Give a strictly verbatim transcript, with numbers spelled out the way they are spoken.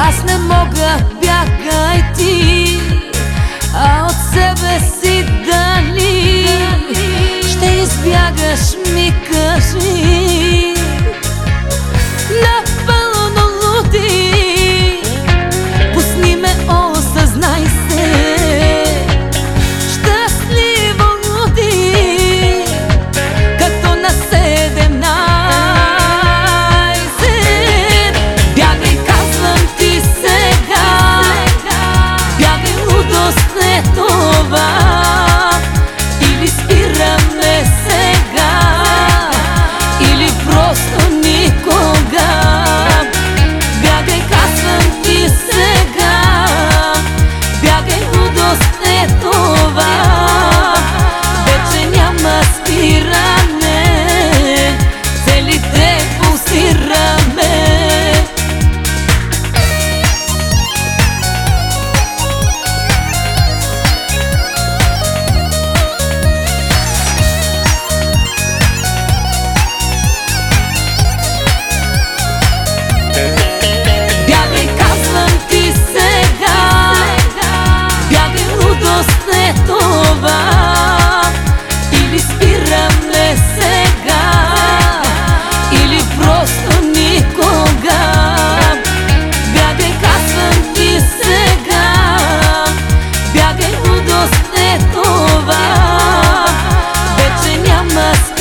Аз не мога, бягай ти, а от себе си дали ще избягаш, ми кажи. Напълно луди, пусни ме, осъзнай се. Щастливо луди, като на седемнайсет. Бягай, казвам ти сега, бягай, лудост не това. Или спираме сега, или просто никога. Бягай, казвам ти сега, бягай, лудост не това. Вече няма спиране, целите пулсираме. Бягай, казвам ти сега, бягай, лудост не това. Или спираме сега, или просто никога. Бягай, казвам ти сега, бягай, лудост не това. Вече няма спиране,